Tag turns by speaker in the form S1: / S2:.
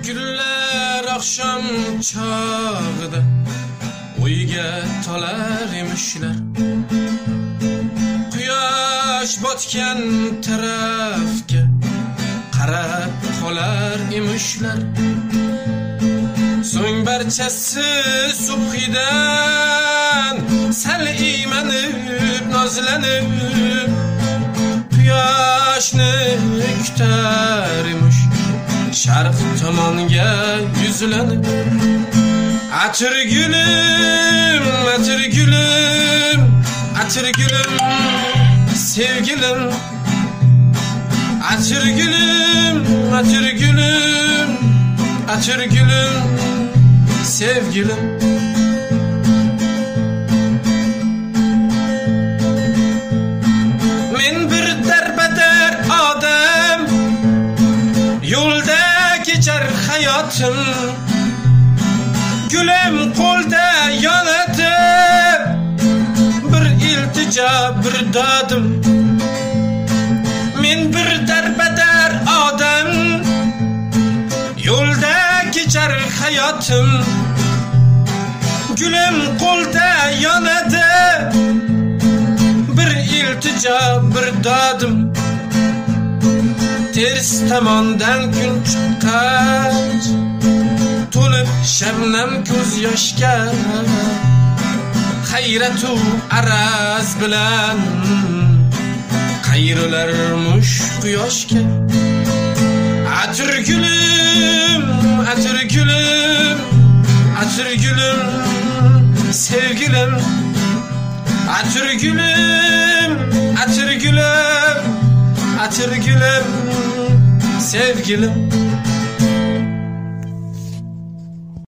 S1: Güller akşam çağıda uyga tolar emişler. Quyosh botgan tarafga qarab qolar emishlar. So'ng barchasi subhidan sal iymanib nozlanib quyoshni kutar emish. Sharq tomonga yuzlanib atir gülüm, atir gülüm, atir gülüm, sevgilim. Atir gülüm, atir gülüm, atir gülüm, sevgilim. Men bir derbeder odam, yo'lda kechar hayotim. Gülüm qo'lda yonatib, bir iltijo, bir dodim. Men bir derbeder odam, yo'lda kechar hayotim. Gülüm qo'lda yonadi, bir iltijo, bir dodim. Ters tomondan kun chiqqach, to'lib shabnam ko'z yoshga, hayratu araz bilan qayrilarmush quyoshga. Atir gülüm, atir gülüm, atir gülüm, sevgilim. Atir gülüm, atir gülüm, atir gülüm, sevgilim.